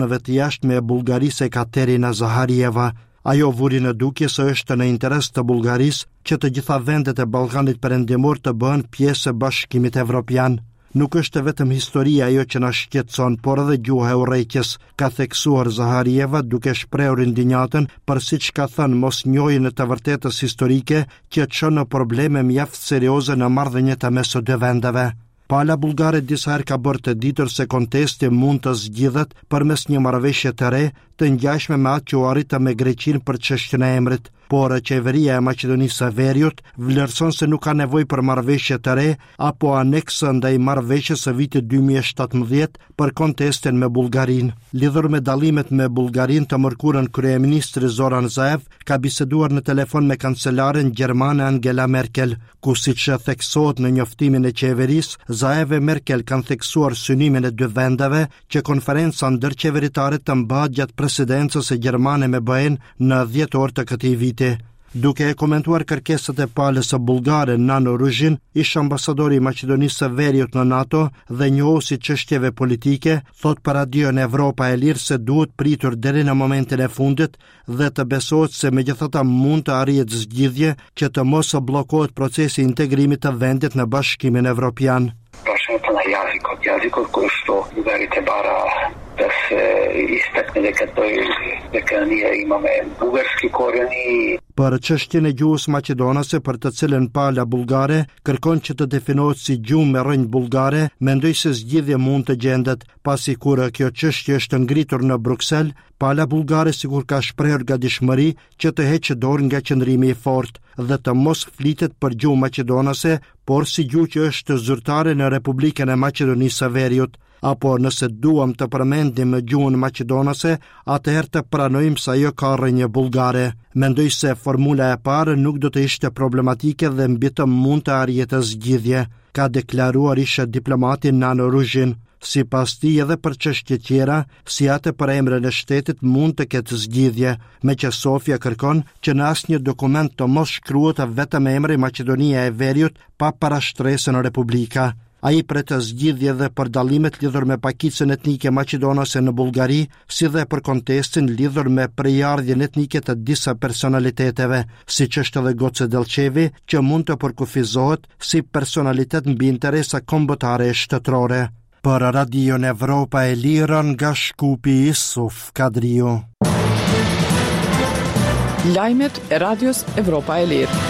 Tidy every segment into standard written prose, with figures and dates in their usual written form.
të jashtme e Bullgarisë e Katerina Zaharieva. Ajo vuri në dukje se është në interes të Bullgarisë që të gjitha vendet e Ballkanit Perëndimor të bëhen pjesë e Bashkimit Evropian. Nuk është vetëm historia ajo që na shqetëson, por edhe gjuha e urrejtjes, ka theksuar Zaharieva duke shprehur indinjatën për siç ka thënë mosnjohjen e të vërtetës historike që çon në probleme mjaft serioze në marrëdhëniet mes së dy vendeve. Pala bullgare disa herë ka bërë të ditur se kontesti mund të zgjidhet përmes një marrëveshje të re të ngjashme me atë që u arritë me Greqinë për çështjen e emrit, por qeveria e Maqedonisë së Veriut vlerëson se nuk ka nevojë për marrëveshje të re apo anekse ndaj marrëveshjes së vitit 2017 për kontestin me Bullgarinë. Lidhur me dallimet me Bullgarinë, të mërkurën kryeministri Zoran Zaev ka biseduar në telefon me kancelaren gjermane Angela Merkel, ku siç theksohet në njoftimin e qeverisë, Zaev e Merkel kanë theksuar synimin e dy vendeve që konferenca ndërqeveritare të mbahet gjatë presidencës e gjermane me BE-n në 10 orë të këtij viti. Duke e komentuar kërkesat e palës së bullgare Nano Ruzhin, ish ambasadori i Maqedonisë së Veriut në NATO dhe njohuesi çështjeve politike, thot për Radion Evropa e Lirë se duhet pritur deri në momentin e fundit dhe të besohet se megjithatë mund të arrihet zgjidhje që të mos bllokohet procesi i integrimit të vendit në Bashkimin Evropian. Jazikot koji što udarite bara da se istakne neka nije imame bugarski korijeni. Për çështjen e gjuhës maqedonase për të cilën pala bullgare kërkon që të definohet si gjuhë me rrënjë bullgare, mendoj se zgjidhje mund të gjendet, pasi kur kjo çështje është ngritur në Bruksel, pala bullgare sikur ka shprehur gatishmëri që të heqë dorë nga qëndrimi i fortë dhe të mos flitet për gjuhë maqedonase, por si gjuhë që është zyrtare në Republikën e Maqedonisë së Veriut. Apo nëse duam të përmendim gjuhën maqedonase, atëherë të pranojmë se ajo ka rrënjë bullgare. Mendoj se formula e parë nuk do të ishte problematike dhe mbi të mund të arrihet zgjidhje, ka deklaruar ish diplomati Nano Ruzhin. Sipas tij edhe për çështje tjera, si atë për emrin e shtetit mund të ketë zgjidhje, meqë Sofia kërkon që në asnjë dokument të mos shkruhet vetëm emri Maqedonia e Veriut pa parashtresën Republika. Ai pret zgjidhje dhe për dallimet lidhur me pakicën etnike maqedonase në Bullgari, si dhe për kontestin lidhur me prejardhjen etnike të disa personaliteteve, siç është edhe Goce Delçevi, që mund të përkufizohet si personalitet mbi interesa kombëtare shtetërore. Për Radion Evropa e Lirë nga Shkupi Isuf Kadriu. Lajmet e Radios Evropa e Lirë.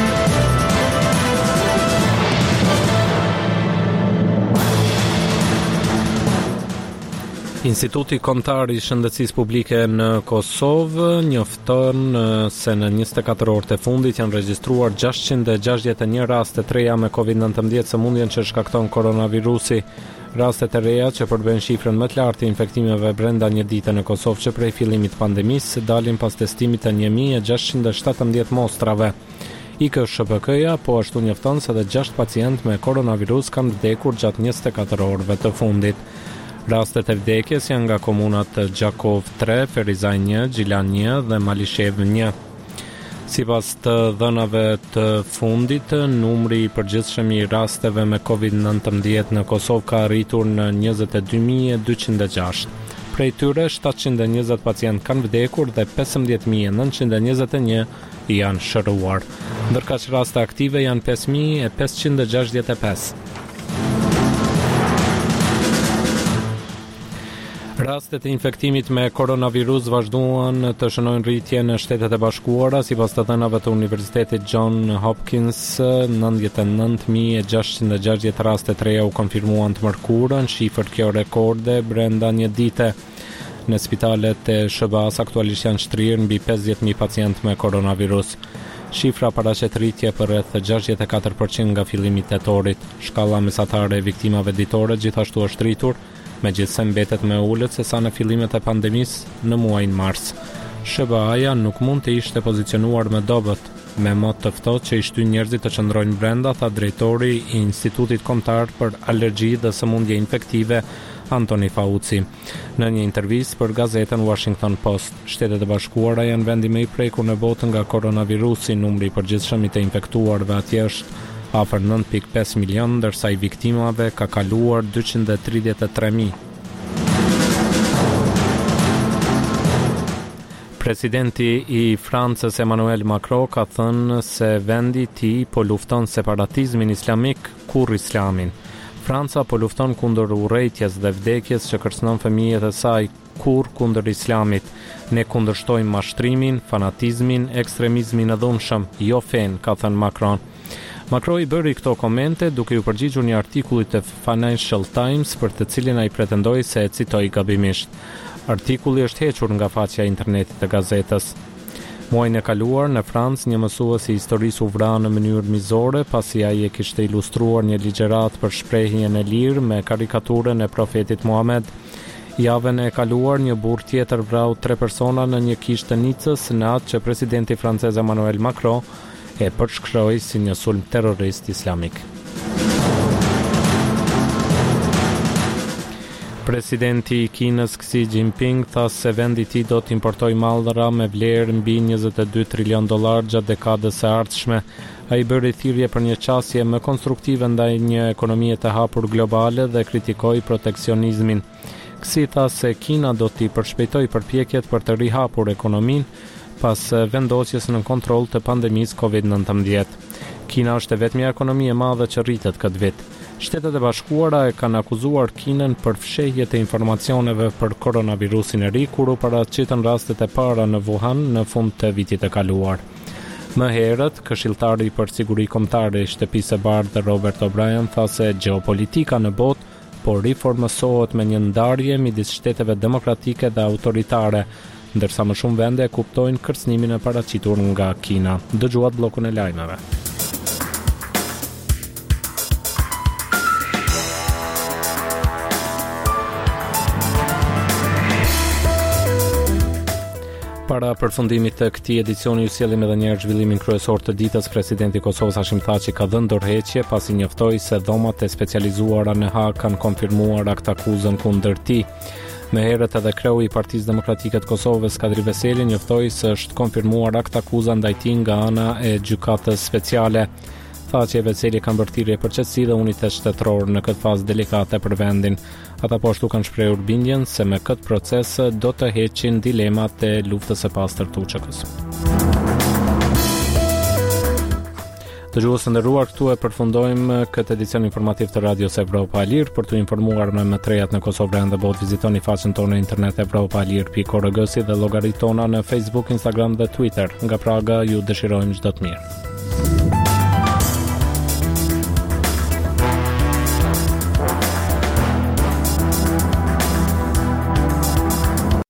Instituti Kombëtar i Shëndetësisë Publike në Kosovë njofton se në 24 orët e fundit janë regjistruar 661 raste të reja me COVID-19 sëmundjen që shkakton koronavirusi. Rastet e reja që përbën shifrën më të lartë të infektimeve brenda një dite në Kosovë që prej fillimit të pandemisë dalin pas testimit të 1617 mostrave. IKSHPK-ja po ashtu njofton se edhe 6 pacientë me koronavirus kanë vdekur gjatë 24 orëve të fundit. Rastet e vdekjes janë nga komunat Gjakov 3, Ferizaj 1, Gjilan 1 dhe Malishev 1. Sipas të dhënave të fundit, numri i përgjithshëm i rasteve me COVID-19 në Kosovë ka arritur në 22.206. Prej tyre 720 pacientë kanë vdekur dhe 15.921 janë shëruar. Ndërkaq raste aktive janë 5.565. Rastet e infektimit me koronavirus vazhduan të shënojnë rritje në Shtetet e Bashkuara, sipas të dhënave të Universitetit John Hopkins, 99.660 raste të reja u konfirmuan të mërkurën, shifër kjo rekorde brenda një dite. Në spitalet e SBA-s aktualisht janë shtrirë mbi 50.000 pacientë me koronavirus. Shifra paraqet rritje për rreth 64% nga fillimi i tetorit. Shkalla mesatare e viktimave ditore gjithashtu është rritur, megjithse mbetet më ulët se sa në fillimet e pandemisë në muajin mars. SBA-ja nuk mund të ishte pozicionuar më dobët, me mod të ftohtë që i shtyn njerëzit të qëndrojnë brenda, tha drejtori i Institutit Kombëtar për Alergji dhe Sëmundje Infektive, Antoni Fauci. Në një intervistë për gazetën Washington Post, Shtetet e Bashkuara janë vendi më i prekur në botë nga koronavirusi, numri i përgjithshëm i të infektuarve atje është afër 9.5 milion, ndërsa i viktimave ka kaluar 233.000. Presidenti i Francës Emmanuel Macron ka thënë se vendi i tij po lufton separatizmin islamik kurrë islamin. Franca po lufton kundër urrëties dhe vdekjes që kërcënon fëmijët e saj kurrë kundër islamit. Ne kundërshtojmë mashtrimin, fanatizmin, ekstremizmin e dhunshëm, jo fen, ka thënë Macron. Macron i bëri këto komente duke u përgjigjur një artikullit të Financial Times për të cilin ai pretendoi se e citoi gabimisht. Artikulli është hequr nga faqja e internetit të gazetës. Muajin e kaluar në Francë një mësues i historisë u vra në mënyrë mizore pasi ai e kishte ilustruar një ligjëratë për shprehjen e lirë me karikaturën e profetit Muhammed. Javën e kaluar një burr tjetër vrau 3 persona në një kishë të Nicës në atë që presidenti francez Emmanuel Macron e përshkroi si një sulm terrorist islamik. Presidenti i Kinës Xi Jinping tha se vendi i tij do të importojë mallra me vlerë mbi 22 trilion dollar gjatë dekadës së ardhshme. Ai bëri thirrje për një qasje më konstruktive ndaj një ekonomie të hapur globale dhe kritikoi proteksionizmin. Xi tha se Kina do t'i përshpejtojë përpjekjet për të rihapur ekonominë pas vendosjes në kontroll të pandemisë COVID-19. Kina është e vetmja ekonomi e madhe që rritet këtë vit. Shtetet e Bashkuara e kanë akuzuar Kinën për fshehje të informacioneve për koronavirusin e ri kur u paraqitën rastet e para në Wuhan në fund të vitit të kaluar. Më herët, këshilltari për siguri kombëtare i Shtëpisë së Bardhë Robert O'Brien tha se gjeopolitika në botë po riformësohet me një ndarje midis shteteve demokratike dhe autoritare, ndërsa më shumë vende e kuptojnë kërcënimin e paraqitur nga Kina. Dëgjuat bllokun e lajmeve. Para përfundimit të këtij edicioni ju sjellim edhe një herë zhvillimin kryesor të ditës. Presidenti i Kosovës Hashim Thaçi ka dhënë dorëheqje pasi njoftoi se dhomat e specializuara në Hag kanë konfirmuar aktakuzën kundër tij. Më herët edhe kreu i Partisë Demokratike të Kosovës Kadri Veseli njoftoi se është konfirmuar aktakuza ndaj tij nga ana e gjykatës speciale. Thaçi e Veseli kanë bërë thirrje për qetësi dhe unitet shtetëror në këtë fazë delikate për vendin. Ata po ashtu kanë shprehur bindjen se me këtë proces do të heqin dilemat e luftës së pastër të UÇK-s. Dëgjues të nderuar, këtu e përfundojmë këtë edicion informativ të Radios Evropa e Lirë. Për të informuar me më të rehat në Kosovë dhe botë, vizitoni faqen tonë në internet evropaalir.org dhe llogaritë tona në Facebook, Instagram dhe Twitter. Nga Praga ju dëshirojmë çdo të mirë.